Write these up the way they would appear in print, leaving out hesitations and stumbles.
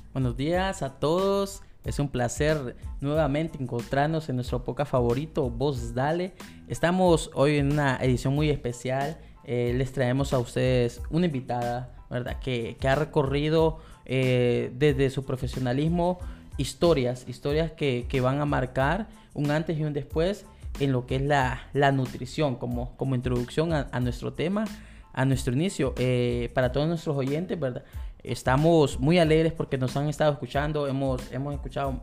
Buenos días a todos. Es un placer nuevamente encontrarnos en nuestro podcast favorito, Voz Dale. Estamos hoy en una edición muy especial. Les traemos a ustedes una invitada, ¿verdad? Que ha recorrido desde su profesionalismo historias que van a marcar un antes y un después en lo que es la nutrición como introducción a nuestro tema, a nuestro inicio. Para todos nuestros oyentes, ¿verdad? Estamos muy alegres porque nos han estado escuchando, hemos escuchado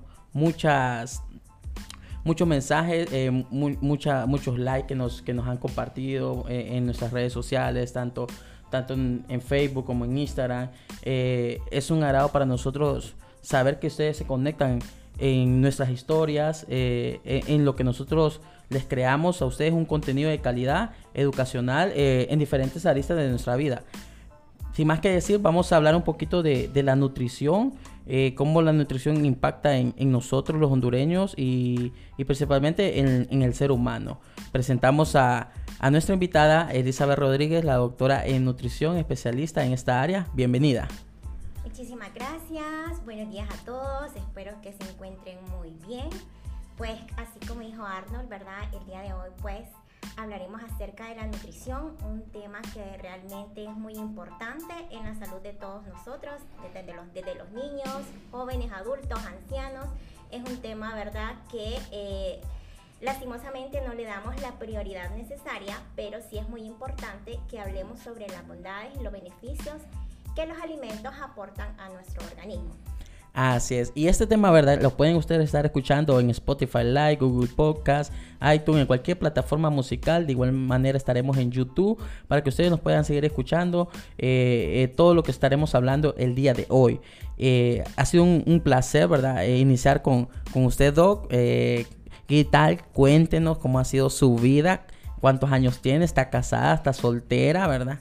muchos mensajes, muchos likes que nos han compartido en nuestras redes sociales, tanto en Facebook como en Instagram. Es un agrado para nosotros saber que ustedes se conectan en nuestras historias, en lo que nosotros les creamos a ustedes un contenido de calidad educacional en diferentes aristas de nuestra vida. Sin más que decir, vamos a hablar un poquito de la nutrición, cómo la nutrición impacta en nosotros los hondureños y principalmente en el ser humano. Presentamos a nuestra invitada Elizabeth Rodríguez, la doctora en nutrición, especialista en esta área. Bienvenida. Muchísimas gracias, buenos días a todos, espero que se encuentren muy bien. Pues así como dijo Arnold, ¿verdad? El día de hoy pues hablaremos acerca de la nutrición, un tema que realmente es muy importante en la salud de todos nosotros, desde los niños, jóvenes, adultos, ancianos. Es un tema, ¿verdad?, que lastimosamente no le damos la prioridad necesaria, pero sí es muy importante que hablemos sobre las bondades y los beneficios que los alimentos aportan a nuestro organismo. Así es, y este tema, ¿verdad?, lo pueden ustedes estar escuchando en Spotify Live, Google Podcast, iTunes, en cualquier plataforma musical. De igual manera estaremos en YouTube para que ustedes nos puedan seguir escuchando todo lo que estaremos hablando el día de hoy. Ha sido un placer, ¿verdad?, iniciar con usted, Doc. ¿Qué tal? Cuéntenos cómo ha sido su vida, cuántos años tiene, está casada, está soltera, ¿verdad?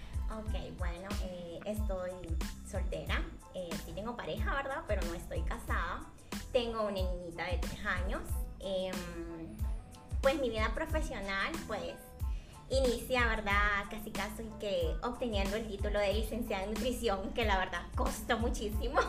Estoy soltera, sí tengo pareja, ¿verdad? Pero no estoy casada. Tengo una niñita de 3 años. Pues mi vida profesional, pues, inicia, ¿verdad? Casi que obteniendo el título de licenciada en nutrición, que la verdad costó muchísimo.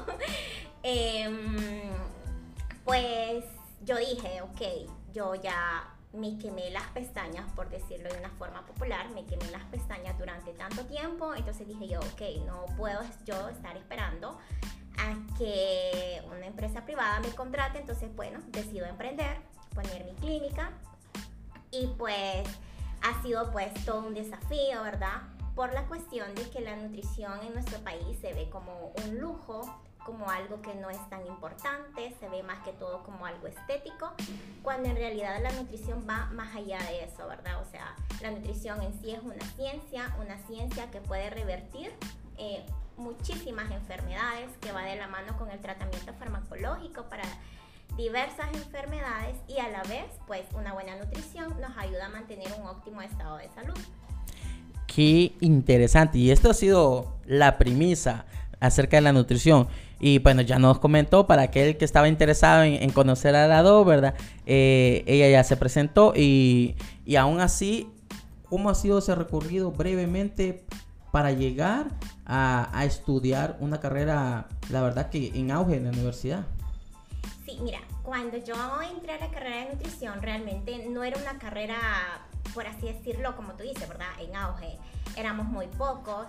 Pues yo dije, ok, yo ya me quemé las pestañas, por decirlo de una forma popular, me quemé las pestañas durante tanto tiempo, entonces dije yo, ok, no puedo yo estar esperando a que una empresa privada me contrate, entonces bueno, decido emprender, poner mi clínica y pues ha sido pues todo un desafío, ¿verdad? Por la cuestión de que la nutrición en nuestro país se ve como un lujo, como algo que no es tan importante, se ve más que todo como algo estético, cuando en realidad la nutrición va más allá de eso, ¿verdad? O sea, la nutrición en sí es una ciencia que puede revertir muchísimas enfermedades, que va de la mano con el tratamiento farmacológico para diversas enfermedades y a la vez, pues una buena nutrición nos ayuda a mantener un óptimo estado de salud. Qué interesante, y esto ha sido la premisa acerca de la nutrición. Y bueno, ya nos comentó, para aquel que estaba interesado en conocer a la Do, ¿verdad? Ella ya se presentó y aún así, ¿cómo ha sido ese recorrido brevemente para llegar a estudiar una carrera, la verdad que en auge en la universidad? Sí, mira, cuando yo entré a la carrera de nutrición, realmente no era una carrera, por así decirlo, como tú dices, ¿verdad?, en auge. Éramos muy pocos.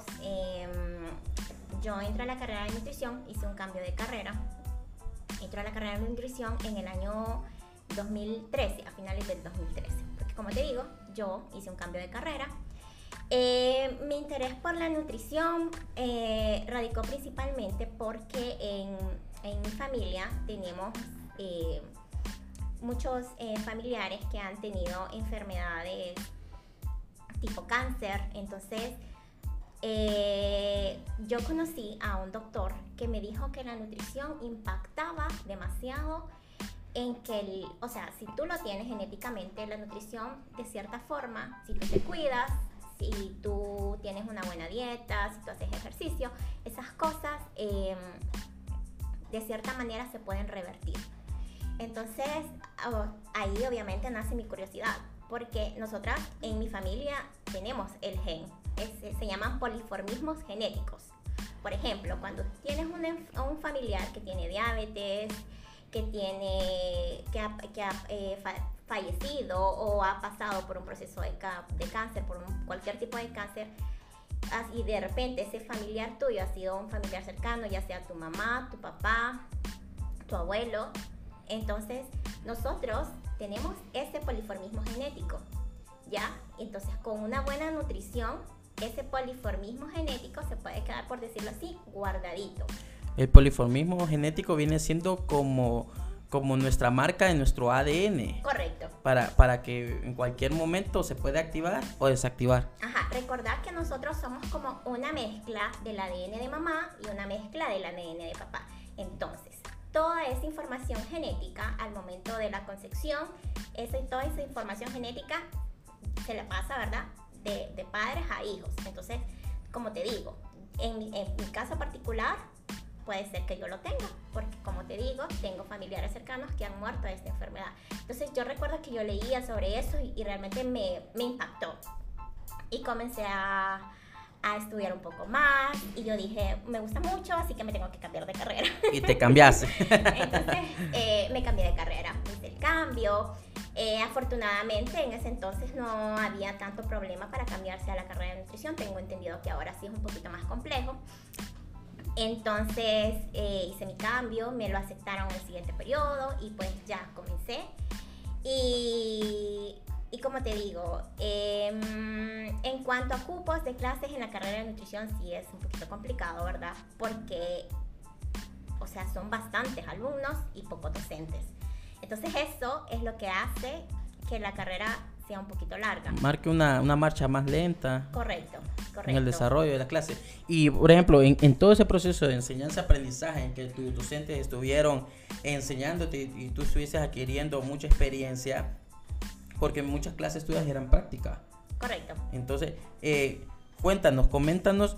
Yo entré a la carrera de nutrición, hice un cambio de carrera. Entré a la carrera de nutrición en el año 2013, a finales del 2013. Porque como te digo, yo hice un cambio de carrera. Mi interés por la nutrición radicó principalmente porque en mi familia tenemos muchos familiares que han tenido enfermedades tipo cáncer. Entonces yo conocí a un doctor que me dijo que la nutrición impactaba demasiado en que, o sea, si tú lo tienes genéticamente, la nutrición de cierta forma, si tú te cuidas, si tú tienes una buena dieta, si tú haces ejercicio, esas cosas de cierta manera se pueden revertir. Entonces ahí obviamente nace mi curiosidad, porque nosotras en mi familia tenemos el gen, se llaman poliformismos genéticos. Por ejemplo, cuando tienes un familiar que tiene diabetes, que ha fallecido o ha pasado por un proceso de cáncer, por cualquier tipo de cáncer, y de repente ese familiar tuyo ha sido un familiar cercano, ya sea tu mamá, tu papá, tu abuelo, entonces nosotros tenemos ese poliformismo genético, ¿ya? Entonces con una buena nutrición, ese poliformismo genético se puede quedar, por decirlo así, guardadito. El poliformismo genético viene siendo como nuestra marca de nuestro ADN. Correcto. Para que en cualquier momento se pueda activar o desactivar. Ajá, recordad que nosotros somos como una mezcla del ADN de mamá y una mezcla del ADN de papá. Entonces, toda esa información genética al momento de la concepción, toda esa información genética se la pasa, ¿verdad? De padres a hijos. Entonces, como te digo, en mi caso particular, puede ser que yo lo tenga, porque como te digo, tengo familiares cercanos que han muerto de esta enfermedad. Entonces yo recuerdo que yo leía sobre eso y realmente me impactó. Y comencé a estudiar un poco más y yo dije, me gusta mucho, así que me tengo que cambiar de carrera. Y te cambiaste. Entonces me cambié de carrera, hice el cambio. Afortunadamente en ese entonces no había tanto problema para cambiarse a la carrera de nutrición. Tengo entendido que ahora sí es un poquito más complejo. Entonces hice mi cambio, me lo aceptaron en el siguiente periodo y pues ya comencé. Y como te digo, en cuanto a cupos de clases en la carrera de nutrición sí es un poquito complicado, ¿verdad? Porque, o sea, son bastantes alumnos y pocos docentes. Entonces eso es lo que hace que la carrera sea un poquito larga. Marque una marcha más lenta. Correcto. En el desarrollo de la clase. Y, por ejemplo, en todo ese proceso de enseñanza-aprendizaje en que tus docentes estuvieron enseñándote y tú estuvieses adquiriendo mucha experiencia, porque muchas clases tuyas eran prácticas. Correcto. Entonces, coméntanos,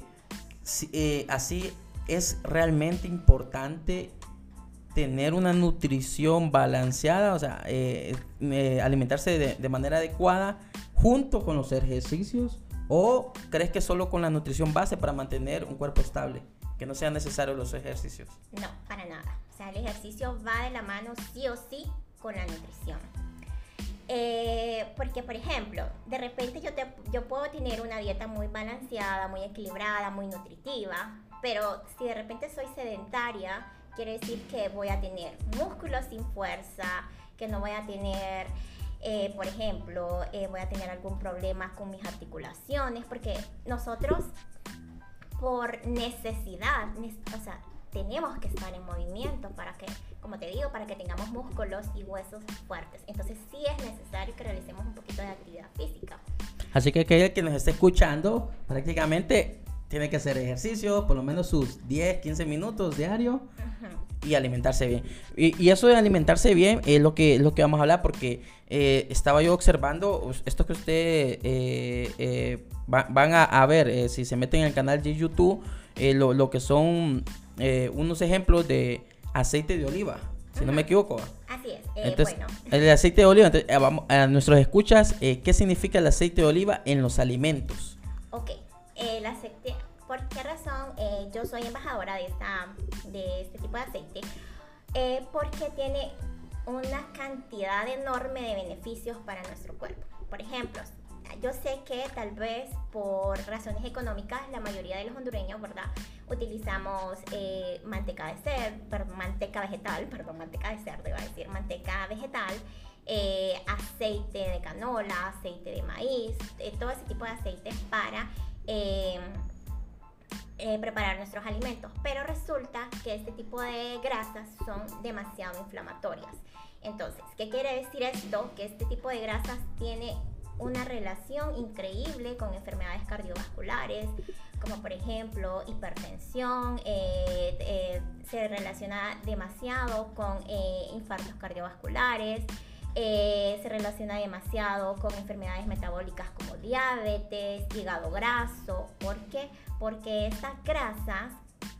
así es realmente importante tener una nutrición balanceada, o sea, alimentarse de manera adecuada junto con los ejercicios, ¿o crees que solo con la nutrición base para mantener un cuerpo estable, que no sean necesarios los ejercicios? No, para nada. O sea, el ejercicio va de la mano sí o sí con la nutrición. Porque, por ejemplo, de repente yo puedo tener una dieta muy balanceada, muy equilibrada, muy nutritiva, pero si de repente soy sedentaria, quiere decir que voy a tener músculos sin fuerza, que no voy a tener, por ejemplo, voy a tener algún problema con mis articulaciones, porque nosotros por necesidad, o sea, tenemos que estar en movimiento para que, como te digo, para que tengamos músculos y huesos fuertes. Entonces sí es necesario que realicemos un poquito de actividad física. Así que aquel que nos esté escuchando prácticamente tiene que hacer ejercicio, por lo menos sus 10, 15 minutos diario. Y alimentarse bien. Y eso de alimentarse bien es lo que vamos a hablar, porque estaba yo observando esto que ustedes van a ver si se meten en el canal de YouTube, lo que son unos ejemplos de aceite de oliva, si no me equivoco. Así es. Entonces, bueno. El aceite de oliva, entonces, vamos a nuestros escuchas, ¿qué significa el aceite de oliva en los alimentos? Ok, el aceite, ¿por qué razón yo soy embajadora de este tipo de aceite? Porque tiene una cantidad enorme de beneficios para nuestro cuerpo. Por ejemplo, yo sé que tal vez por razones económicas la mayoría de los hondureños, ¿verdad?, utilizamos manteca vegetal, aceite de canola, aceite de maíz, todo ese tipo de aceites para preparar nuestros alimentos, pero resulta que este tipo de grasas son demasiado inflamatorias. Entonces, ¿qué quiere decir esto? Que este tipo de grasas tiene una relación increíble con enfermedades cardiovasculares, como por ejemplo hipertensión, se relaciona demasiado con infartos cardiovasculares, se relaciona demasiado con enfermedades metabólicas como diabetes, hígado graso. ¿Por qué? Porque estas grasas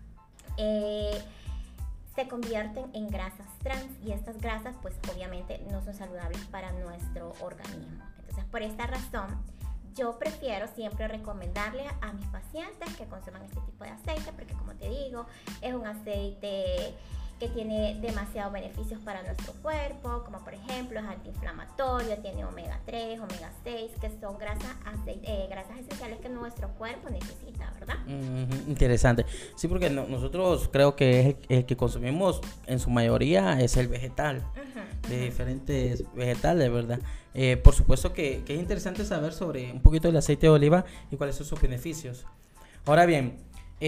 se convierten en grasas trans, y estas grasas pues obviamente no son saludables para nuestro organismo. Entonces, por esta razón yo prefiero siempre recomendarle a mis pacientes que consuman este tipo de aceite, porque como te digo, es un aceite que tiene demasiados beneficios para nuestro cuerpo, como por ejemplo es antiinflamatorio, tiene omega 3, omega 6, que son grasas esenciales que nuestro cuerpo necesita, ¿verdad? Interesante. Sí, porque nosotros creo que es el que consumimos en su mayoría es el vegetal, de diferentes vegetales, ¿verdad? Por supuesto que es interesante saber sobre un poquito del aceite de oliva y cuáles son sus beneficios. Ahora bien,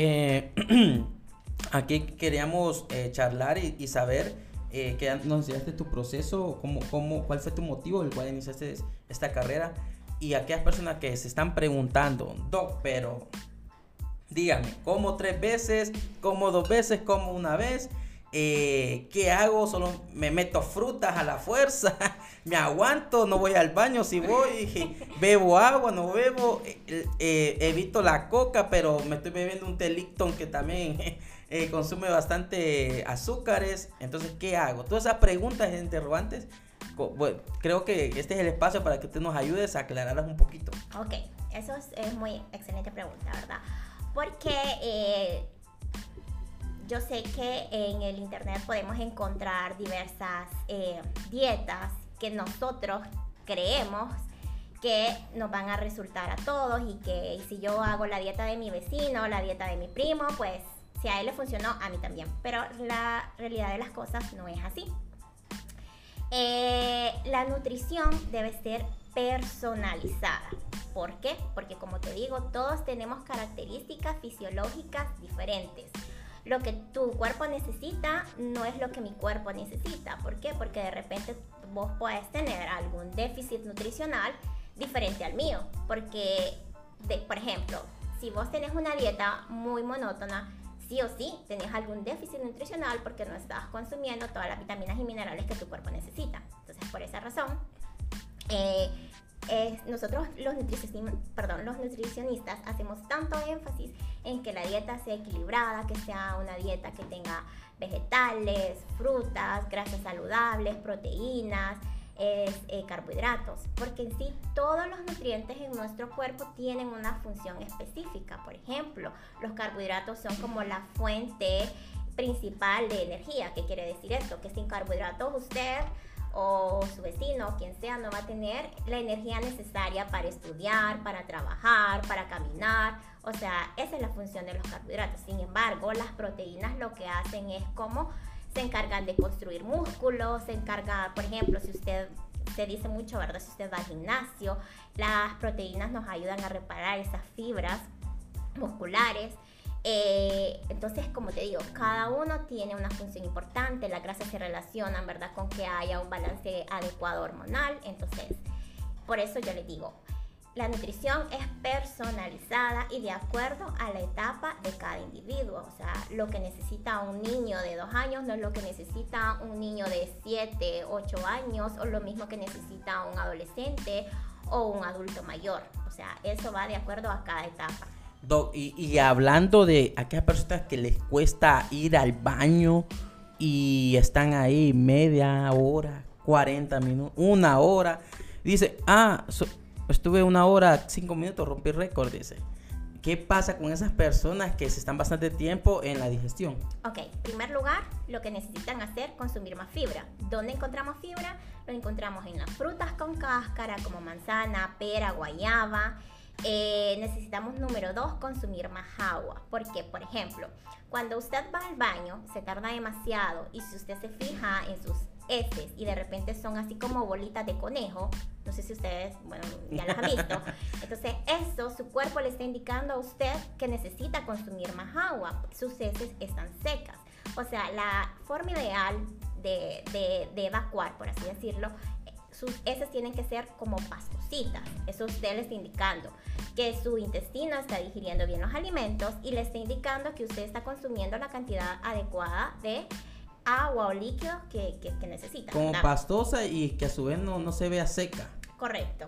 aquí queríamos charlar y saber que nos enseñaste tu proceso, cuál fue tu motivo del cual iniciaste esta carrera, y a aquellas personas que se están preguntando, Doc, pero dígame, ¿como 3 veces? ¿Como 2 veces? ¿Como 1 vez? ¿Qué hago? ¿Solo me meto frutas a la fuerza? ¿Me aguanto? ¿No voy al baño? Si voy, ¿bebo agua? ¿No bebo? Evito la coca, pero me estoy bebiendo un té Lipton que también consume bastante azúcares. Entonces, ¿qué hago? Todas esas preguntas e interrogantes, bueno, creo que este es el espacio para que tú nos ayudes a aclararlas un poquito. Ok, eso es muy excelente pregunta, ¿verdad? Porque yo sé que en el internet podemos encontrar diversas dietas que nosotros creemos que nos van a resultar a todos, y que si yo hago la dieta de mi vecino, la dieta de mi primo, pues si a él le funcionó, a mí también. Pero la realidad de las cosas no es así. La nutrición debe ser personalizada. ¿Por qué? Porque como te digo, todos tenemos características fisiológicas diferentes. Lo que tu cuerpo necesita no es lo que mi cuerpo necesita. ¿Por qué? Porque de repente vos podés tener algún déficit nutricional diferente al mío. Porque, por ejemplo, si vos tenés una dieta muy monótona, sí o sí tenés algún déficit nutricional porque no estás consumiendo todas las vitaminas y minerales que tu cuerpo necesita. Entonces, por esa razón, nosotros los nutricionistas hacemos tanto énfasis en que la dieta sea equilibrada, que sea una dieta que tenga vegetales, frutas, grasas saludables, proteínas, carbohidratos, porque en sí todos los nutrientes en nuestro cuerpo tienen una función específica. Por ejemplo, los carbohidratos son como la fuente principal de energía. ¿Qué quiere decir esto? Que sin carbohidratos usted o su vecino, quien sea, no va a tener la energía necesaria para estudiar, para trabajar, para caminar. O sea, esa es la función de los carbohidratos. Sin embargo, las proteínas lo que hacen es como se encargan de construir músculos, se encargan, por ejemplo, si usted, se dice mucho, ¿verdad? Si usted va al gimnasio, las proteínas nos ayudan a reparar esas fibras musculares. Entonces, como te digo, cada uno tiene una función importante. Las grasas se relacionan, ¿verdad?, con que haya un balance adecuado hormonal. Entonces, por eso yo les digo, la nutrición es personalizada y de acuerdo a la etapa de cada individuo. O sea, lo que necesita un niño de 2 años no es lo que necesita un niño de 7, 8 años, o lo mismo que necesita un adolescente o un adulto mayor. O sea, eso va de acuerdo a cada etapa. Doc, y hablando de aquellas personas que les cuesta ir al baño y están ahí media hora, 40 minutos, 1 hora, dice, estuve 1 hora, 5 minutos, rompí récord, dice. ¿Qué pasa con esas personas que se están bastante tiempo en la digestión? Ok, en primer lugar, lo que necesitan hacer es consumir más fibra. ¿Dónde encontramos fibra? Lo encontramos en las frutas con cáscara, como manzana, pera, guayaba. Necesitamos, número 2, consumir más agua. Porque, por ejemplo, cuando usted va al baño, se tarda demasiado, y si usted se fija en sus heces y de repente son así como bolitas de conejo, no sé si ustedes, bueno, ya las han visto. Entonces, eso, su cuerpo le está indicando a usted que necesita consumir más agua. Sus heces están secas. O sea, la forma ideal de evacuar, por así decirlo, sus heces tienen que ser como pastositas. Eso usted le está indicando que su intestino está digiriendo bien los alimentos y le está indicando que usted está consumiendo la cantidad adecuada de agua o líquido que necesita. Como ¿verdad? pastosa y que a su vez no se vea seca. Correcto.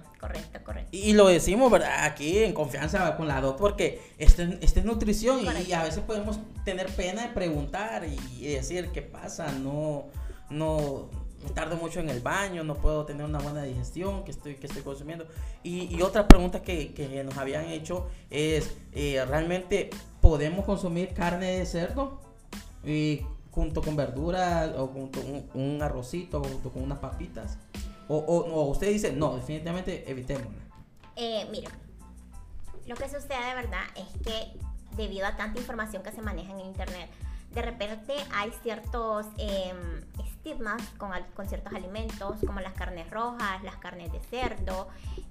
Y lo decimos, ¿verdad?, aquí en confianza con la doc, porque esto es nutrición y a veces podemos tener pena de preguntar y decir qué pasa, no tardo mucho en el baño, no puedo tener una buena digestión que estoy consumiendo. Y otra pregunta que nos habían hecho es, ¿realmente podemos consumir carne de cerdo junto con verduras o junto con un arrocito o junto con unas papitas? O usted dice, no, definitivamente evitémosla. Mira, lo que sucede de verdad es que debido a tanta información que se maneja en el internet, de repente hay ciertos estigmas con ciertos alimentos, como las carnes rojas, las carnes de cerdo,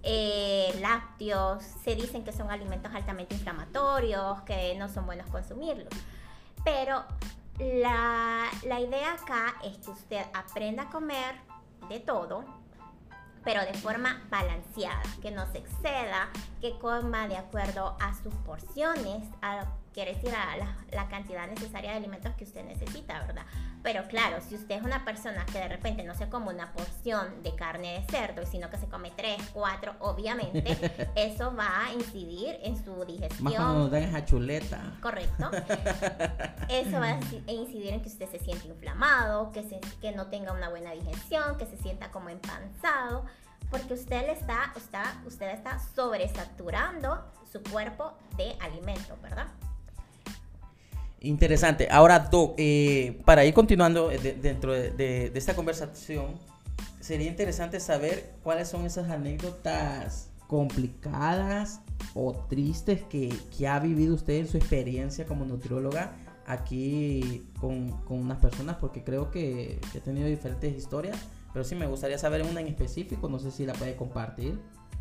lácteos. Se dicen que son alimentos altamente inflamatorios, que no son buenos consumirlos. Pero la idea acá es que usted aprenda a comer de todo, pero de forma balanceada, que no se exceda, que coma de acuerdo a sus porciones, quiere decir a la cantidad necesaria de alimentos que usted necesita, ¿verdad? Pero claro, si usted es una persona que de repente no se come una porción de carne de cerdo, sino que se come 3, 4, obviamente, eso va a incidir en su digestión. Más cuando nos dan esa chuleta. Correcto. Eso va a incidir en que usted se siente inflamado, que no tenga una buena digestión, que se sienta como empanzado, porque usted está sobresaturando su cuerpo de alimento, ¿verdad? Interesante. Ahora, Doc, para ir continuando dentro de esta conversación, sería interesante saber cuáles son esas anécdotas complicadas o tristes que ha vivido usted en su experiencia como nutrióloga aquí con unas personas, porque creo que he tenido diferentes historias, pero sí me gustaría saber una en específico, no sé si la puede compartir.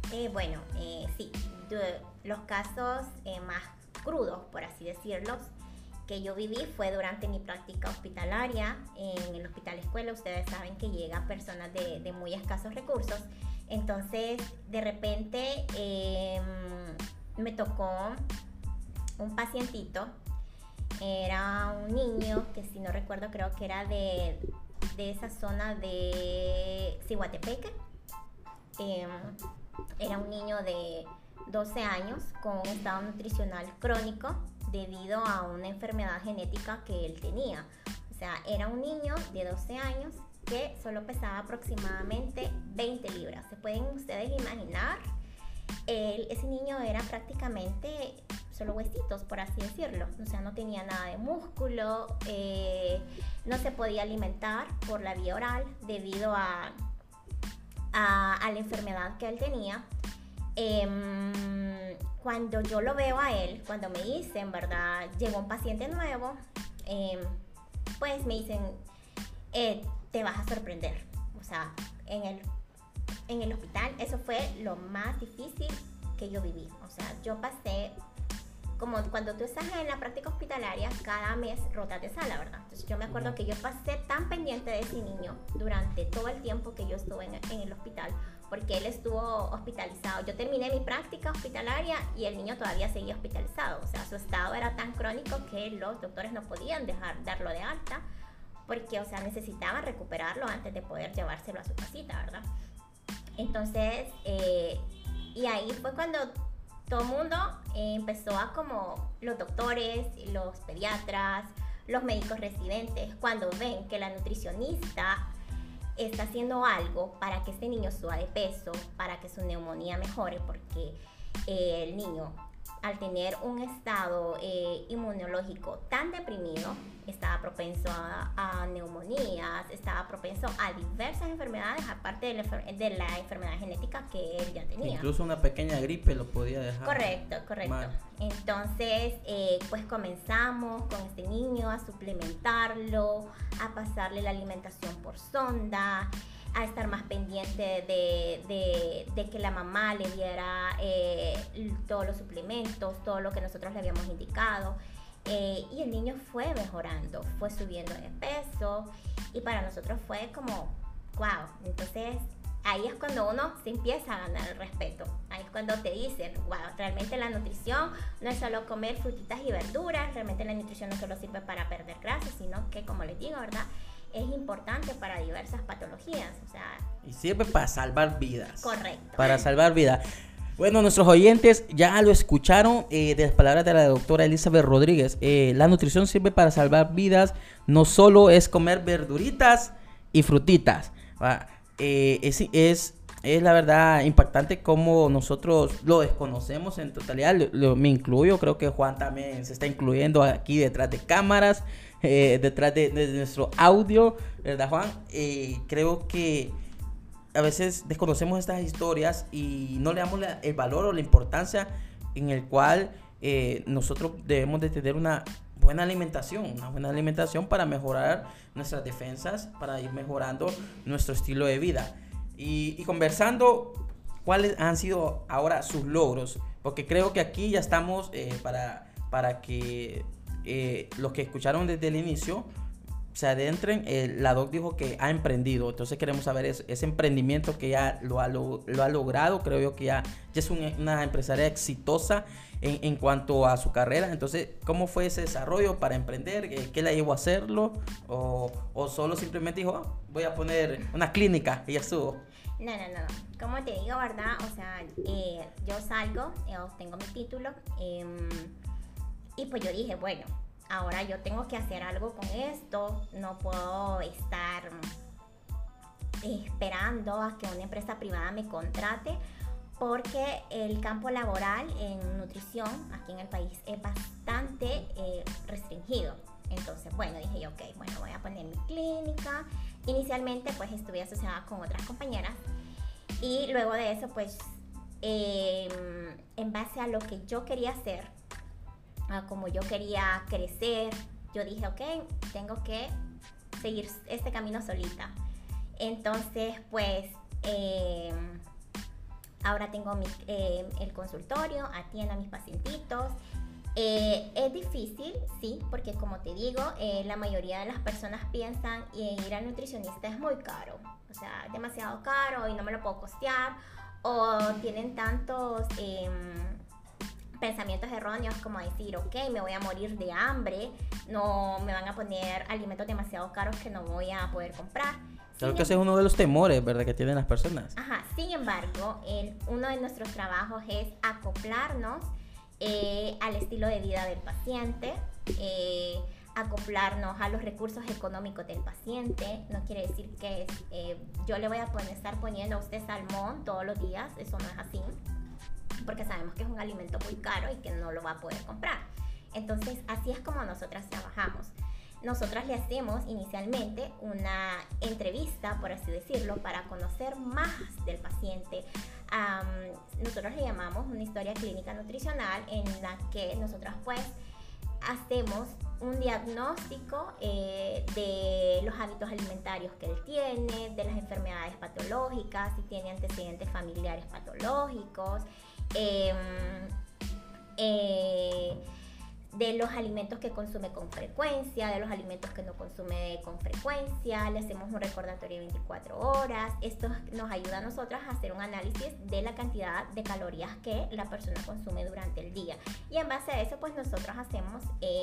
Sí, los casos más crudos, por así decirlo, que yo viví fue durante mi práctica hospitalaria en el Hospital Escuela. Ustedes saben que llegan personas de muy escasos recursos. Entonces, de repente, me tocó un pacientito. Era un niño que, si no recuerdo, creo que era de esa zona de Cihuatepeque. Era un niño de 12 años con un estado nutricional crónico debido a una enfermedad genética que él tenía. O sea, era un niño de 12 años que solo pesaba aproximadamente 20 libras. ¿Se pueden ustedes imaginar? Ese niño era prácticamente solo huesitos, por así decirlo. O sea, no tenía nada de músculo, no se podía alimentar por la vía oral debido a la enfermedad que él tenía. Cuando yo lo veo a él, cuando me dicen, ¿verdad? Llegó un paciente nuevo, pues me dicen, te vas a sorprender. O sea, en el hospital eso fue lo más difícil que yo viví. O sea, yo pasé, como cuando tú estás en la práctica hospitalaria, cada mes rotas de sala, ¿verdad? Entonces yo me acuerdo que yo pasé tan pendiente de ese niño durante todo el tiempo que yo estuve en el hospital, porque él estuvo hospitalizado. Yo terminé mi práctica hospitalaria y el niño todavía seguía hospitalizado. O sea, su estado era tan crónico que los doctores no podían darlo de alta, porque, o sea, necesitaban recuperarlo antes de poder llevárselo a su casita, ¿verdad? Entonces, y ahí fue cuando todo el mundo empezó a, como los doctores, los pediatras, los médicos residentes, cuando ven que la nutricionista está haciendo algo para que este niño suba de peso, para que su neumonía mejore, porque el niño, al tener un estado inmunológico tan deprimido, estaba propenso a neumonías, estaba propenso a diversas enfermedades, aparte de la enfermedad genética que él ya tenía. Incluso una pequeña gripe lo podía dejar. Correcto. Mal. Entonces, pues comenzamos con este niño a suplementarlo, a pasarle la alimentación por sonda, a estar más pendiente de que la mamá le diera todos los suplementos, todo lo que nosotros le habíamos indicado. Y el niño fue mejorando, fue subiendo de peso, y para nosotros fue como, wow. Entonces, ahí es cuando uno se empieza a ganar el respeto. Ahí es cuando te dicen, wow, realmente la nutrición no es solo comer frutitas y verduras, realmente la nutrición no solo sirve para perder grasa, sino que, como les digo, ¿verdad?, es importante para diversas patologías. O sea, y sirve para salvar vidas. Correcto. Para salvar vidas. Bueno, nuestros oyentes ya lo escucharon de las palabras de la doctora Elizabeth Rodríguez. La nutrición sirve para salvar vidas. No solo es comer verduritas y frutitas. ¿va? Es la verdad impactante cómo nosotros lo desconocemos en totalidad. Me incluyo, creo que Juan también se está incluyendo aquí detrás de cámaras, detrás de nuestro audio, ¿verdad, Juan? Creo que a veces desconocemos estas historias y no le damos el valor o la importancia en el cual nosotros debemos de tener una buena alimentación para mejorar nuestras defensas, para ir mejorando nuestro estilo de vida. Y conversando, ¿cuáles han sido ahora sus logros? Porque creo que aquí ya estamos para que los que escucharon desde el inicio se adentren. La Doc dijo que ha emprendido, entonces queremos saber ese emprendimiento que ya lo ha logrado. Creo yo que ya es una empresaria exitosa en cuanto a su carrera. Entonces, ¿cómo fue ese desarrollo para emprender? ¿Qué la llevó a hacerlo? ¿O solo simplemente dijo, "Oh, voy a poner una clínica", y ya estuvo? No. Como te digo, ¿verdad? O sea, yo salgo, obtengo mi título, y pues yo dije, bueno, ahora yo tengo que hacer algo con esto. No puedo estar esperando a que una empresa privada me contrate, porque el campo laboral en nutrición aquí en el país es bastante restringido. Entonces, bueno, dije yo, ok, bueno, voy a poner mi clínica. Inicialmente, pues, estuve asociada con otras compañeras, y luego de eso, pues, en base a lo que yo quería hacer, a como yo quería crecer, yo dije, ok, tengo que seguir este camino solita. Entonces, pues, ahora tengo el consultorio, atiendo a mis pacientitos. Es difícil, sí, porque como te digo, la mayoría de las personas piensan ir al nutricionista es muy caro. O sea, es demasiado caro y no me lo puedo costear. O tienen tantos pensamientos erróneos como decir, ok, me voy a morir de hambre, no me van a poner alimentos demasiado caros que no voy a poder comprar. Creo que ese es uno de los temores, ¿verdad?, que tienen las personas. Ajá, sin embargo, uno de nuestros trabajos es acoplarnos al estilo de vida del paciente, acoplarnos a los recursos económicos del paciente. No quiere decir que yo le voy a estar poniendo a usted salmón todos los días, eso no es así, porque sabemos que es un alimento muy caro y que no lo va a poder comprar. Entonces, así es como nosotras trabajamos. Nosotras le hacemos inicialmente una entrevista, por así decirlo, para conocer más del paciente. Nosotros le llamamos una historia clínica nutricional, en la que nosotras pues hacemos un diagnóstico de los hábitos alimentarios que él tiene, de las enfermedades patológicas, si tiene antecedentes familiares patológicos, de los alimentos que consume con frecuencia, de los alimentos que no consume con frecuencia. Le hacemos un recordatorio de 24 horas. Esto nos ayuda a nosotras a hacer un análisis de la cantidad de calorías que la persona consume durante el día. Y en base a eso, pues nosotros hacemos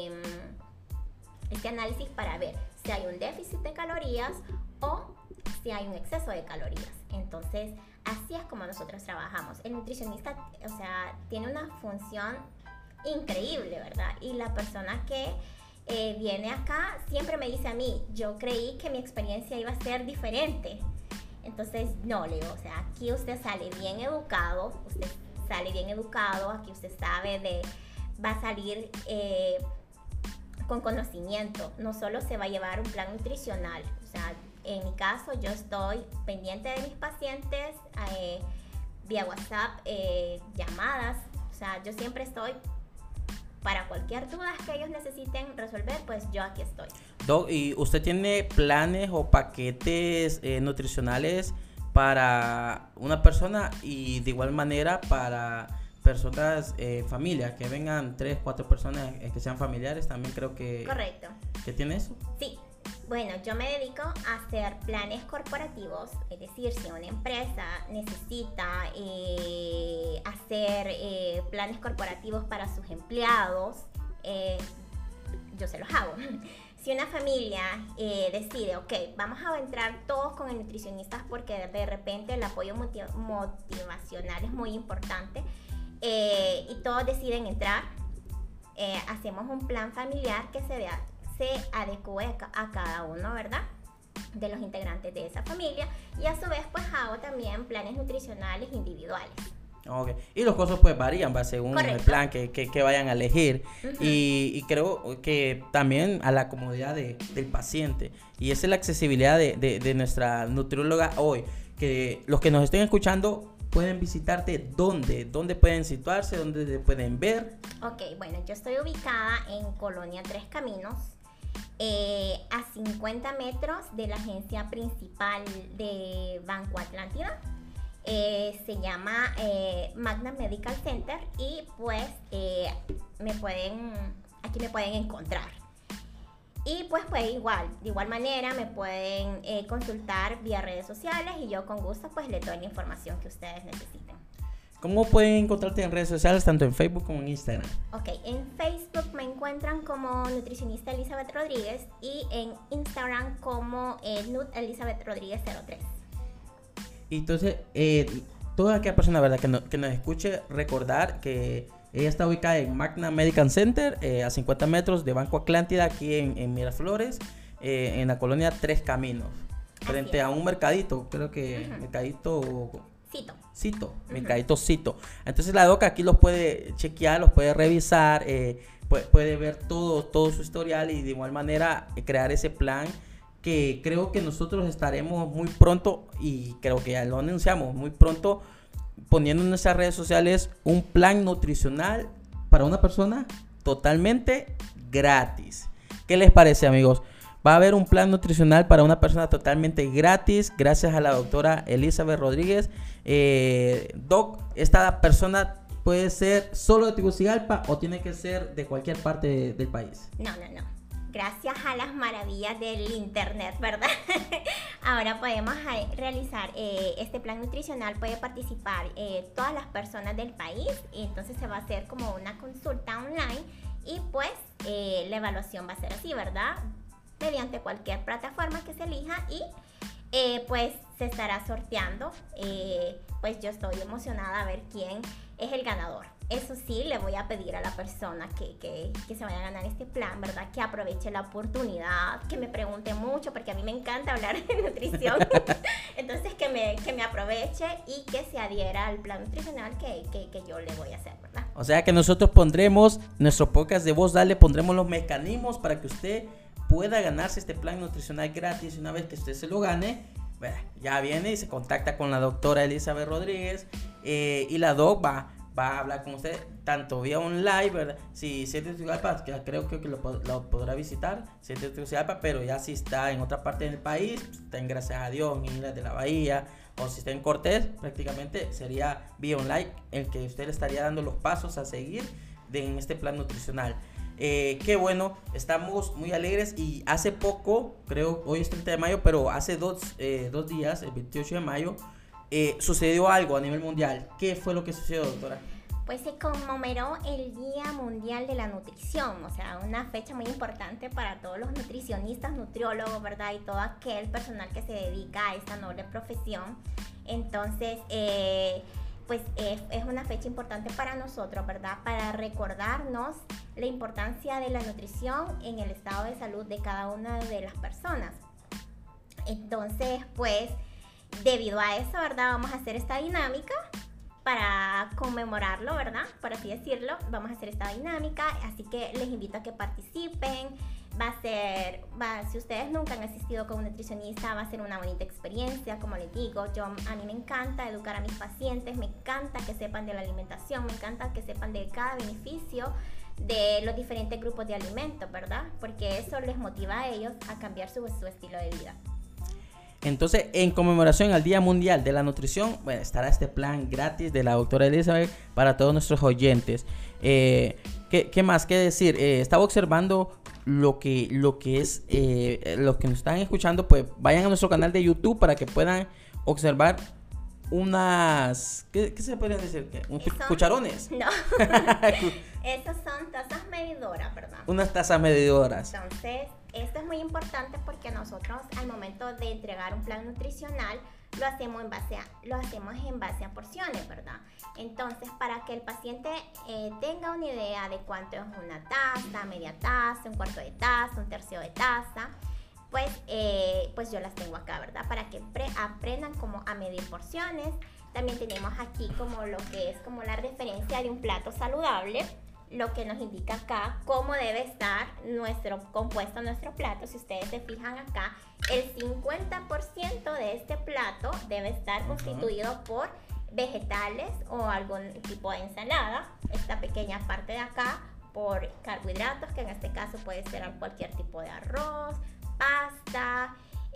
este análisis para ver si hay un déficit de calorías o si hay un exceso de calorías. Entonces, así es como nosotros trabajamos. El nutricionista, o sea, tiene una función increíble, ¿verdad? Y la persona que viene acá siempre me dice a mí, yo creí que mi experiencia iba a ser diferente. Entonces, no, le digo, o sea, aquí usted sale bien educado, aquí usted sabe va a salir con conocimiento. No solo se va a llevar un plan nutricional, o sea, en mi caso yo estoy pendiente de mis pacientes vía WhatsApp, llamadas, o sea, yo siempre estoy para cualquier duda que ellos necesiten resolver, pues yo aquí estoy. Doc, ¿y usted tiene planes o paquetes nutricionales para una persona y de igual manera para personas, familias, que vengan 3, 4 personas que sean familiares? También creo que... Correcto. ¿Que tiene eso? Sí. Bueno, yo me dedico a hacer planes corporativos, es decir, si una empresa necesita hacer planes corporativos para sus empleados, yo se los hago. Si una familia decide, ok, vamos a entrar todos con el nutricionista porque de repente el apoyo motivacional es muy importante, y todos deciden entrar, hacemos un plan familiar que se adecue a cada uno, ¿verdad? de los integrantes de esa familia, y a su vez pues hago también planes nutricionales individuales. Okay. Y los costos pues varían, va según Correcto. el plan que vayan a elegir. Ujú. Y creo que también a la comodidad del paciente. Y esa es la accesibilidad de nuestra nutrióloga hoy. Que los que nos estén escuchando pueden visitarte dónde pueden situarse, dónde te pueden ver. Ok, bueno, yo estoy ubicada en Colonia Tres Caminos, a 50 metros de la agencia principal de Banco Atlántida. Se llama Magna Medical Center, y pues aquí me pueden encontrar. Y pues de igual manera me pueden consultar vía redes sociales, y yo con gusto pues les doy la información que ustedes necesiten. ¿Cómo pueden encontrarte en redes sociales, tanto en Facebook como en Instagram? Ok, en Facebook me encuentran como nutricionista Elizabeth Rodríguez, y en Instagram como Nut Elizabeth Rodríguez 03. Y entonces, toda aquella persona, ¿verdad?, que nos escuche, recordar que ella está ubicada en Magna Medical Center, a 50 metros de Banco Atlántida, aquí en Miraflores, en la colonia Tres Caminos, frente a un mercadito, creo que mercadito Cito, mercadito Cito. Entonces la doc aquí los puede chequear, los puede revisar, puede ver todo su historial, y de igual manera crear ese plan, que creo que nosotros estaremos muy pronto, y creo que ya lo anunciamos muy pronto, poniendo en nuestras redes sociales un plan nutricional para una persona totalmente gratis. ¿Qué les parece, amigos? Va a haber un plan nutricional para una persona totalmente gratis, gracias a la doctora Elizabeth Rodríguez. Doc, ¿esta persona puede ser solo de Tegucigalpa o tiene que ser de cualquier parte del país? No. Gracias a las maravillas del internet, ¿verdad? Ahora podemos realizar este plan nutricional, puede participar todas las personas del país, y entonces se va a hacer como una consulta online, y pues la evaluación va a ser así, ¿verdad? Mediante cualquier plataforma que se elija, y pues se estará sorteando. Pues yo estoy emocionada a ver quién es el ganador. Eso sí, le voy a pedir a la persona que se vaya a ganar este plan, ¿verdad?, que aproveche la oportunidad, que me pregunte mucho, porque a mí me encanta hablar de nutrición. Entonces que me aproveche y que se adhiera al plan nutricional que yo le voy a hacer, ¿verdad? O sea que nosotros pondremos, nuestro podcast de Voz Dale, pondremos los mecanismos para que usted pueda ganarse este plan nutricional gratis. Y una vez que usted se lo gane, ya viene y se contacta con la doctora Elizabeth Rodríguez, y la doc va a hablar con usted tanto vía online, ¿verdad? Si es de Tegucigalpa, que creo que lo podrá visitar, si es de Tegucigalpa, pero ya si está en otra parte del país, pues, está en Gracias a Dios, en Islas de la Bahía, o si está en Cortés, prácticamente sería vía online el que usted le estaría dando los pasos a seguir en este plan nutricional. Qué bueno, estamos muy alegres, y hace poco, creo hoy es 30 de mayo, pero hace dos días, el 28 de mayo, sucedió algo a nivel mundial. ¿Qué fue lo que sucedió, doctora? Pues se conmemoró el Día Mundial de la Nutrición, o sea, una fecha muy importante para todos los nutricionistas, nutriólogos, ¿verdad? Y todo aquel personal que se dedica a esta noble profesión. Entonces, pues es una fecha importante para nosotros, ¿verdad? Para recordarnos la importancia de la nutrición en el estado de salud de cada una de las personas. Entonces, pues, debido a eso, ¿verdad?, vamos a hacer esta dinámica para conmemorarlo, ¿verdad?, por así decirlo. Vamos a hacer esta dinámica, así que les invito a que participen. Si ustedes nunca han asistido con un nutricionista, va a ser una bonita experiencia. Como les digo, a mí me encanta educar a mis pacientes, me encanta que sepan de la alimentación, me encanta que sepan de cada beneficio de los diferentes grupos de alimentos, ¿verdad?, porque eso les motiva a ellos a cambiar su estilo de vida. Entonces, en conmemoración al Día Mundial de la Nutrición, bueno, estará este plan gratis de la doctora Elizabeth para todos nuestros oyentes. ¿Qué más que decir? Estaba observando lo que es, los que nos están escuchando, pues vayan a nuestro canal de YouTube para que puedan observar unas, ¿qué se podrían decir? ¿Cucharones? No, esas son tazas medidoras, ¿verdad? Unas tazas medidoras. Entonces, esto es muy importante porque nosotros al momento de entregar un plan nutricional lo hacemos en base a porciones, ¿verdad? Entonces, para que el paciente tenga una idea de cuánto es una taza, media taza, un cuarto de taza, un tercio de taza, pues yo las tengo acá, ¿verdad? Para que aprendan como a medir porciones. También tenemos aquí como lo que es como la referencia de un plato saludable, lo que nos indica acá cómo debe estar compuesto nuestro plato. Si ustedes se fijan acá, el 50% de este plato debe estar constituido por vegetales o algún tipo de ensalada. Esta pequeña parte de acá por carbohidratos, que en este caso puede ser cualquier tipo de arroz, pasta,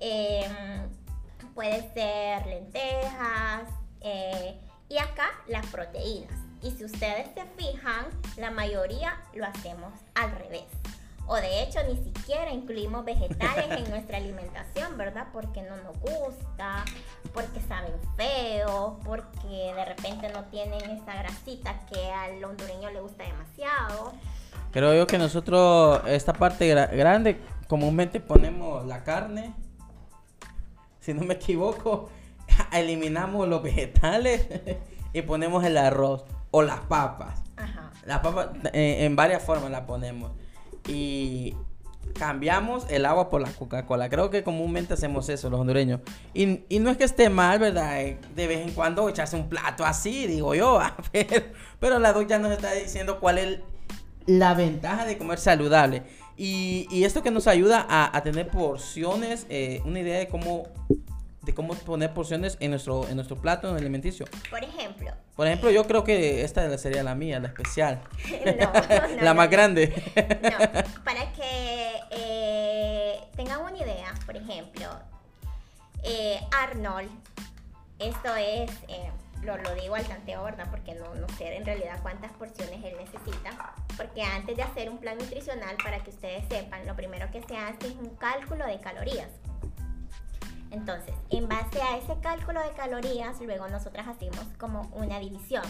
puede ser lentejas, y acá las proteínas. Y si ustedes se fijan, la mayoría lo hacemos al revés. O de hecho ni siquiera incluimos vegetales en nuestra alimentación, ¿verdad? Porque no nos gusta, porque saben feo, porque de repente no tienen esa grasita que al hondureño le gusta demasiado. Creo yo que nosotros, esta parte grande, comúnmente ponemos la carne, si no me equivoco, eliminamos los vegetales y ponemos el arroz o las papas. Ajá. Las papas en varias formas las ponemos. Y cambiamos el agua por la Coca-Cola. Creo que comúnmente hacemos eso los hondureños. Y no es que esté mal, ¿verdad? De vez en cuando echarse un plato así, digo yo. Pero la doc ya nos está diciendo cuál es la ventaja de comer saludable. Y esto que nos ayuda a tener porciones, una idea de cómo poner porciones en nuestro plato, en el alimenticio. Por ejemplo, yo creo que esta sería la mía, la especial. No, la más grande. No, para que tengan una idea, por ejemplo, Arnold, esto es, lo digo al tanteo, ¿verdad? Porque no sé en realidad cuántas porciones él necesita. Porque antes de hacer un plan nutricional, para que ustedes sepan, lo primero que se hace es un cálculo de calorías. Entonces, en base a ese cálculo de calorías, luego nosotras hacemos como una división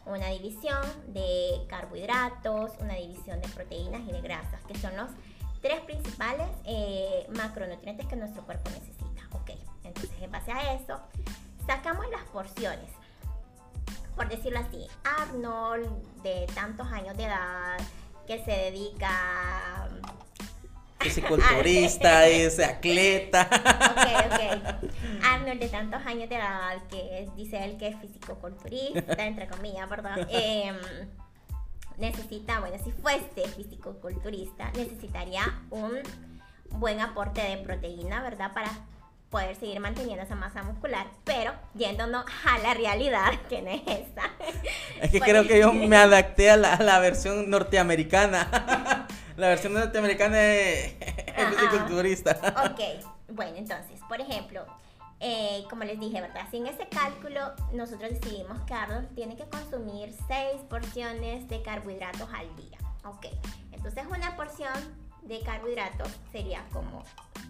de carbohidratos, una división de proteínas y de grasas, que son los tres principales macronutrientes que nuestro cuerpo necesita. Ok, entonces en base a eso, sacamos las porciones. Por decirlo así, Arnold, de tantos años de edad, que se dedica fisiculturista, ese atleta. Ok. Arnold, de tantos años de edad, dice él que es fisicoculturista, entre comillas, ¿verdad? Necesita, bueno, si fuese fisicoculturista, necesitaría un buen aporte de proteína, ¿verdad? Para poder seguir manteniendo esa masa muscular, pero yéndonos a la realidad, que no es esa. Es que creo que yo me adapté a la versión norteamericana. La versión norteamericana es fisiculturista. Ok, bueno, entonces, por ejemplo, como les dije, ¿verdad? Si en ese cálculo nosotros decidimos que Arnold tiene que consumir 6 porciones de carbohidratos al día. Ok, entonces una porción de carbohidratos sería como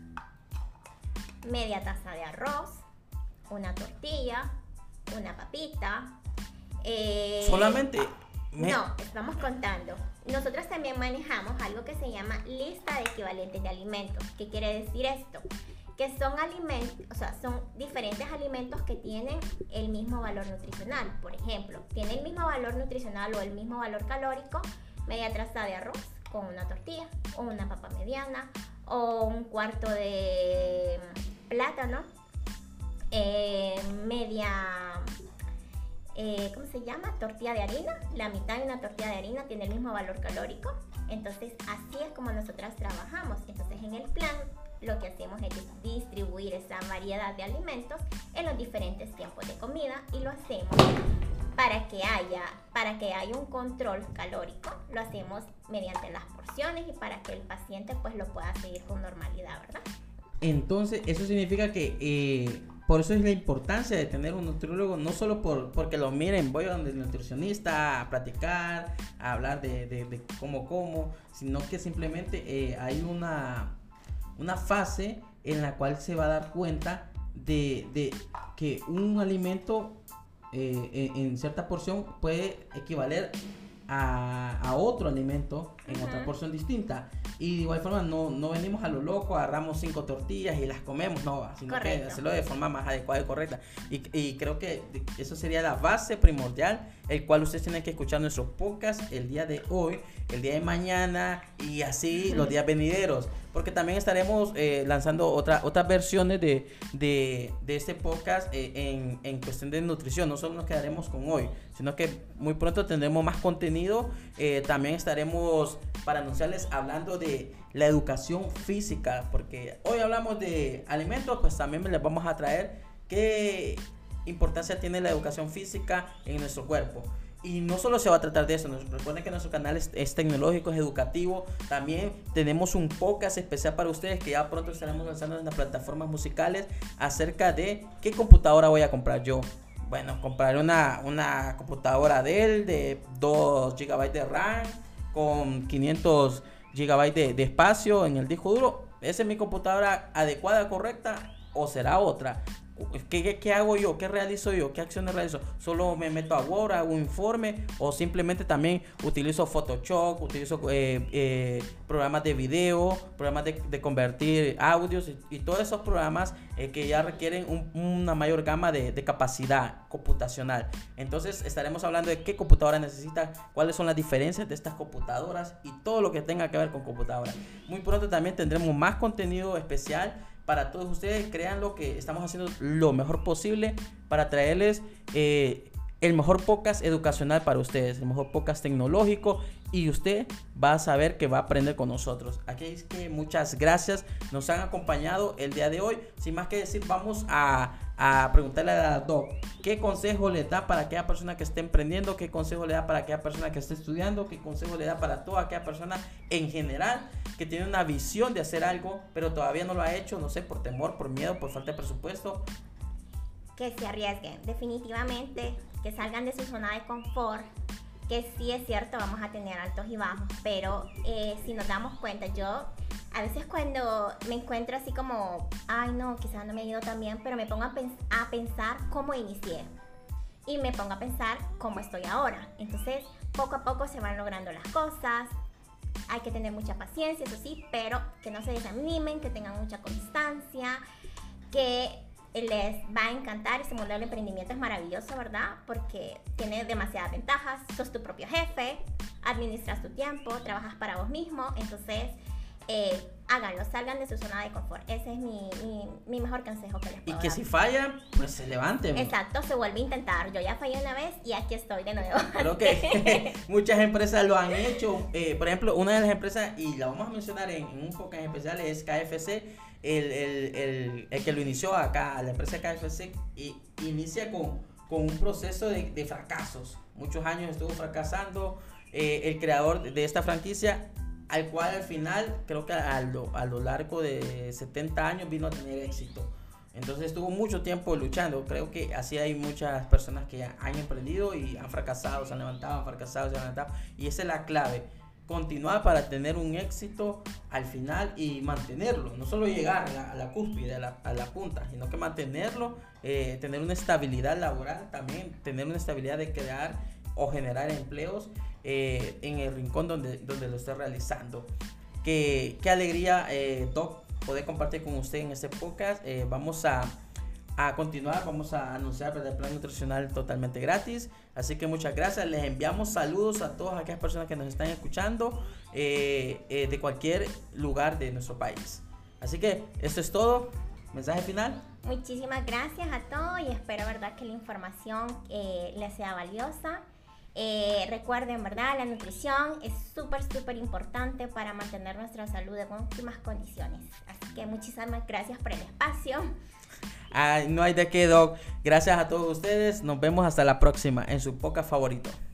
media taza de arroz, una tortilla, una papita. Solamente. No, estamos contando. Nosotros también manejamos algo que se llama lista de equivalentes de alimentos. ¿Qué quiere decir esto? Que son alimentos, o sea, son diferentes alimentos que tienen el mismo valor nutricional. Por ejemplo, tiene el mismo valor nutricional o el mismo valor calórico media taza de arroz con una tortilla, o una papa mediana, o un cuarto de plátano, media, ¿cómo se llama? Tortilla de harina. La mitad de una tortilla de harina tiene el mismo valor calórico. Entonces, así es como nosotras trabajamos. Entonces, en el plan, lo que hacemos es distribuir esa variedad de alimentos en los diferentes tiempos de comida, y lo hacemos para que haya un control calórico. Lo hacemos mediante las porciones y para que el paciente pues lo pueda seguir con normalidad, ¿verdad? Entonces, eso significa que por eso es la importancia de tener un nutriólogo, no solo porque lo miren, voy a donde el nutricionista a platicar, a hablar de cómo, sino que simplemente hay una fase en la cual se va a dar cuenta de que un alimento en cierta porción puede equivaler a otro alimento en otra porción distinta. Y de igual forma no venimos a lo loco, agarramos 5 tortillas y las comemos, no, sino correcto, que hacerlo de forma más adecuada y correcta. Y creo que eso sería la base primordial el cual ustedes tienen que escuchar nuestro podcast el día de hoy, el día de mañana y así los días venideros, porque también estaremos lanzando otras versiones de este podcast en cuestión de nutrición. No solo nos quedaremos con hoy, sino que muy pronto tendremos más contenido. También estaremos para anunciarles hablando de la educación física, porque hoy hablamos de alimentos, pues también les vamos a traer qué importancia tiene la educación física en nuestro cuerpo. Y no solo se va a tratar de eso, recuerden que nuestro canal es tecnológico, es educativo. También tenemos un podcast especial para ustedes que ya pronto estaremos lanzando en las plataformas musicales acerca de qué computadora voy a comprar yo. Bueno, compraré una computadora Dell de 2 GB de RAM con 500 GB de espacio en el disco duro. ¿Esa es mi computadora adecuada, correcta, o será otra? ¿Qué hago yo? ¿Qué realizo yo? ¿Qué acciones realizo? ¿Solo me meto a Word, hago un informe? ¿O simplemente también utilizo Photoshop, utilizo programas de video, programas de convertir audios y todos esos programas que ya requieren una mayor gama de capacidad computacional? Entonces estaremos hablando de qué computadora necesita, cuáles son las diferencias de estas computadoras y todo lo que tenga que ver con computadoras. Muy pronto también tendremos más contenido especial para todos ustedes. Créanlo que estamos haciendo lo mejor posible para traerles el mejor podcast educacional para ustedes, el mejor podcast tecnológico, y usted va a saber que va a aprender con nosotros. Aquí es que muchas gracias, nos han acompañado el día de hoy. Sin más que decir, vamos a preguntarle a la Doc qué consejo le da para aquella persona que esté emprendiendo, qué consejo le da para aquella persona que esté estudiando, qué consejo le da para toda aquella persona en general que tiene una visión de hacer algo pero todavía no lo ha hecho, no sé, por temor, por miedo, por falta de presupuesto. Que se arriesguen, definitivamente, que salgan de su zona de confort, que sí es cierto, vamos a tener altos y bajos, pero si nos damos cuenta, yo a veces cuando me encuentro así como, ay no, quizás no me ha ido tan bien, pero me pongo a pensar cómo inicié y me pongo a pensar cómo estoy ahora. Entonces, poco a poco se van logrando las cosas. Hay que tener mucha paciencia, eso sí, pero que no se desanimen, que tengan mucha constancia, que les va a encantar. Ese mundo del emprendimiento es maravilloso, ¿verdad? Porque tiene demasiadas ventajas. Sos tu propio jefe, administras tu tiempo, trabajas para vos mismo. Entonces, háganlo, salgan de su zona de confort. Ese es mi mejor consejo que les puedo dar. Y que si fallan, pues se levanten. Exacto, se vuelve a intentar. Yo ya fallé una vez y aquí estoy de nuevo. Creo que muchas empresas lo han hecho. Por ejemplo, una de las empresas, y la vamos a mencionar en un podcast especial, es KFC. El que lo inició acá, la empresa KFC, inicia con un proceso de fracasos. Muchos años estuvo fracasando el creador de esta franquicia, al cual al final, creo que a lo largo de 70 años vino a tener éxito. Entonces estuvo mucho tiempo luchando. Creo que así hay muchas personas que han emprendido y han fracasado, se han levantado, han fracasado, se han levantado. Y esa es la clave. Continuar para tener un éxito al final y mantenerlo. No solo llegar a la cúspide, a la punta, sino que mantenerlo, tener una estabilidad laboral, también tener una estabilidad de crear o generar empleos en el rincón donde lo esté realizando. Qué alegría, Doc, poder compartir con usted en este podcast. Vamos a continuar, vamos a anunciar el plan nutricional totalmente gratis. Así que muchas gracias, les enviamos saludos a todas aquellas personas que nos están escuchando de cualquier lugar de nuestro país. Así que esto es todo. ¿Mensaje final? Muchísimas gracias a todos y espero, verdad, que la información les sea valiosa. Recuerden, verdad, la nutrición es súper importante para mantener nuestra salud en óptimas condiciones. Así que muchísimas gracias por el espacio. No hay de qué, Doc. Gracias a todos ustedes. Nos vemos hasta la próxima en su podcast favorito.